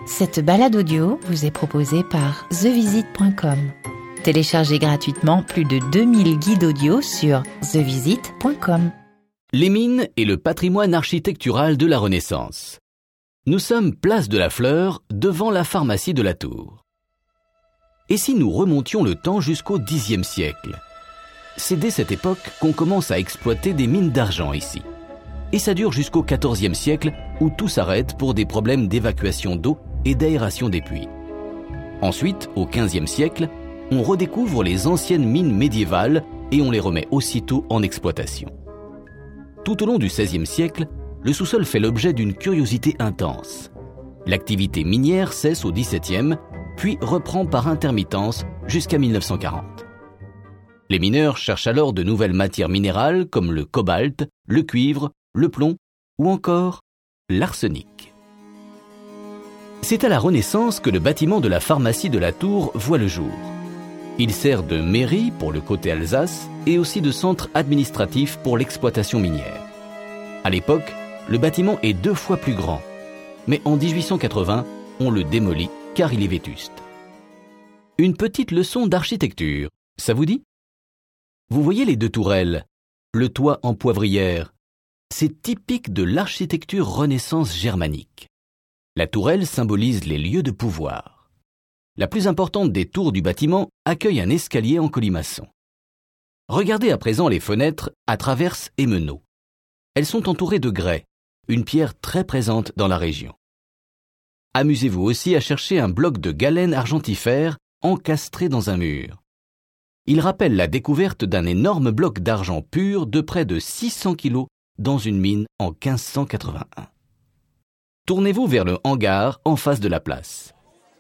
Cette balade audio vous est proposée par thevisite.com. Téléchargez gratuitement plus de 2000 guides audio sur thevisite.com. Les mines et le patrimoine architectural de la Renaissance. Nous sommes place de la Fleur, devant la pharmacie de la Tour. Et si nous remontions le temps jusqu'au Xe siècle? C'est dès cette époque qu'on commence à exploiter des mines d'argent ici. Et ça dure jusqu'au XIVe siècle, où tout s'arrête pour des problèmes d'évacuation d'eau et d'aération des puits. Ensuite, au XVe siècle, on redécouvre les anciennes mines médiévales et on les remet aussitôt en exploitation. Tout au long du XVIe siècle, le sous-sol fait l'objet d'une curiosité intense. L'activité minière cesse au XVIIe, puis reprend par intermittence jusqu'à 1940. Les mineurs cherchent alors de nouvelles matières minérales comme le cobalt, le cuivre, le plomb ou encore l'arsenic. C'est à la Renaissance que le bâtiment de la pharmacie de la Tour voit le jour. Il sert de mairie pour le côté Alsace et aussi de centre administratif pour l'exploitation minière. À l'époque, le bâtiment est 2 fois plus grand. Mais en 1880, on le démolit car il est vétuste. Une petite leçon d'architecture, ça vous dit? Vous voyez les 2 tourelles, le toit en poivrière. C'est typique de l'architecture Renaissance germanique. La tourelle symbolise les lieux de pouvoir. La plus importante des tours du bâtiment accueille un escalier en colimaçon. Regardez à présent les fenêtres à traverses et meneaux. Elles sont entourées de grès, une pierre très présente dans la région. Amusez-vous aussi à chercher un bloc de galène argentifère encastré dans un mur. Il rappelle la découverte d'un énorme bloc d'argent pur de près de 600 kg dans une mine en 1581. Tournez-vous vers le hangar en face de la place.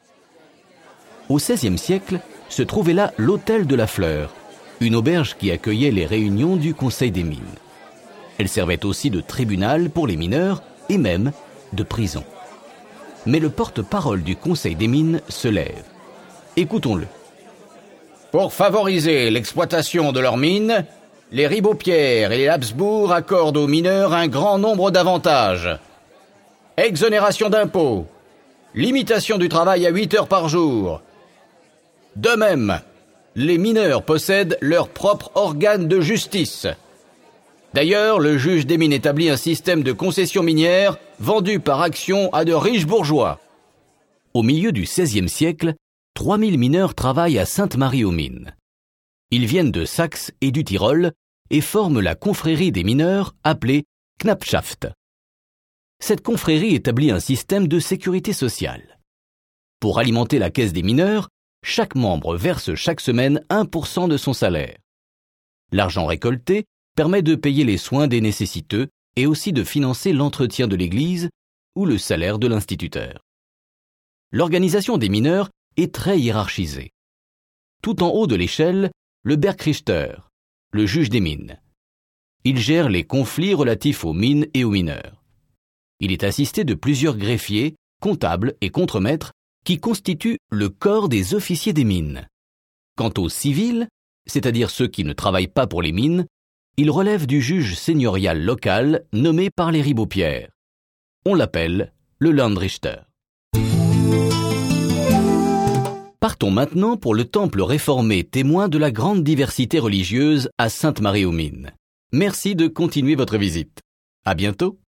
Au XVIe siècle, se trouvait là l'hôtel de la Fleur, une auberge qui accueillait les réunions du Conseil des mines. Elle servait aussi de tribunal pour les mineurs et même de prison. Mais le porte-parole du Conseil des mines se lève. Écoutons-le. Pour favoriser l'exploitation de leurs mines, les Ribaupierre et les Habsbourg accordent aux mineurs un grand nombre d'avantages. Exonération d'impôts, limitation du travail à 8 heures par jour. De même, les mineurs possèdent leur propre organe de justice. D'ailleurs, le juge des mines établit un système de concession minière vendu par action à de riches bourgeois. Au milieu du XVIe siècle, 3000 mineurs travaillent à Sainte-Marie-aux-Mines. Ils viennent de Saxe et du Tyrol et forment la confrérie des mineurs appelée Knappschaft. Cette confrérie établit un système de sécurité sociale. Pour alimenter la caisse des mineurs, chaque membre verse chaque semaine 1% de son salaire. L'argent récolté permet de payer les soins des nécessiteux et aussi de financer l'entretien de l'église ou le salaire de l'instituteur. L'organisation des mineurs est très hiérarchisée. Tout en haut de l'échelle, le Bergrichter, le juge des mines. Il gère les conflits relatifs aux mines et aux mineurs. Il est assisté de plusieurs greffiers, comptables et contremaîtres qui constituent le corps des officiers des mines. Quant aux civils, c'est-à-dire ceux qui ne travaillent pas pour les mines, ils relèvent du juge seigneurial local nommé par les Ribaupierre. On l'appelle le Landrichter. Partons maintenant pour le temple réformé témoin de la grande diversité religieuse à Sainte-Marie-aux-Mines. Merci de continuer votre visite. À bientôt.